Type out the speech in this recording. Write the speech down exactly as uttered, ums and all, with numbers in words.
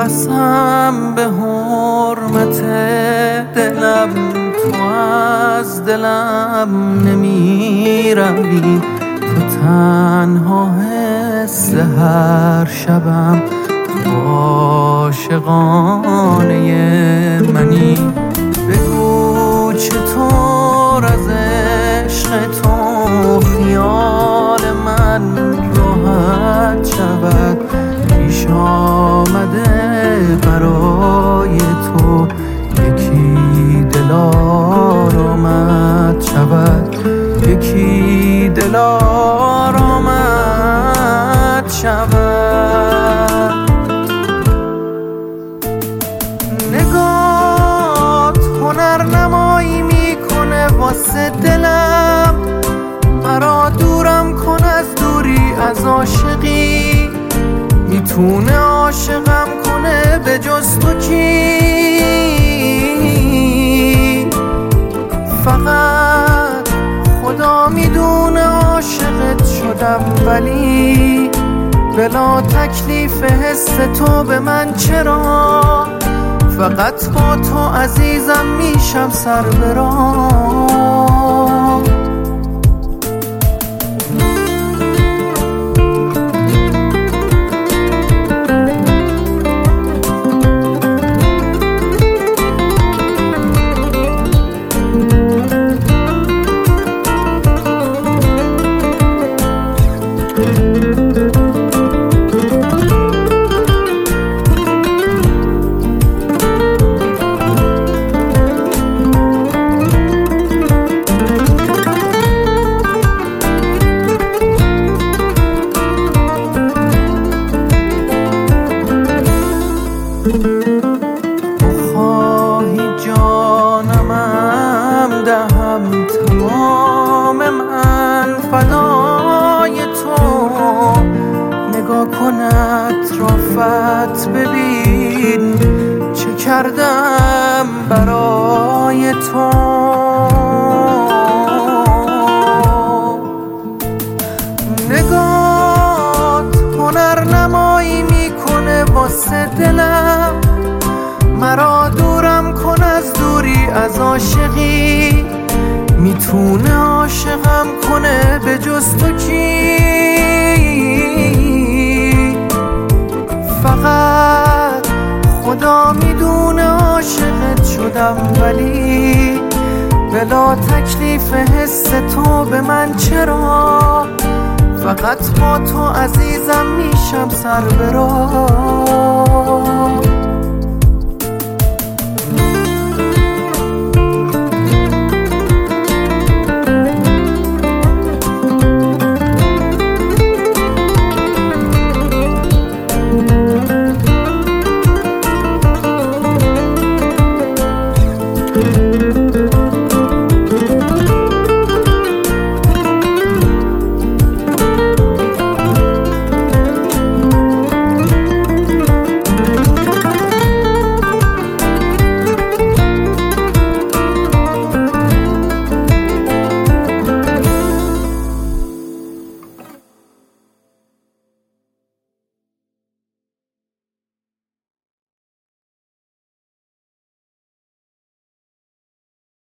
قسم به حرمت دلم تو از دلم نمی روی، تو تنها حس هر شبم، تو عاشقانه منی. بگو چطور از عشق تو خیال من راحت شود، پیش آمده برای تو یکی دل آرامت شود، یکی دل آرامت شود. نگات هنر نمایی میکنه واسه دلم، مرا دورم کن از دوری از عاشقی، میتونه عاشقم کنه به جز تو کی؟ فقط خدا میدونه عاشقت شدم، ولی بلا تکلیف حس تو به من چرا؟ فقط با تو عزیزم میشم سر به راه. خواهی جانمم دهم تمام من فدای تو، نگاه کن اطرافت ببین چه کردم برای تو. نگات هنر نمایی میکنه واسه دلم، مرا دورم کن از دوری از عاشقی، میتونه عاشقم کنه به جز تو کی؟ فقط خدا میدونه عاشقت شدم، ولی بلا تکلیف حس تو به من چرا؟ فقط با تو عزیزم میشم سر به راه.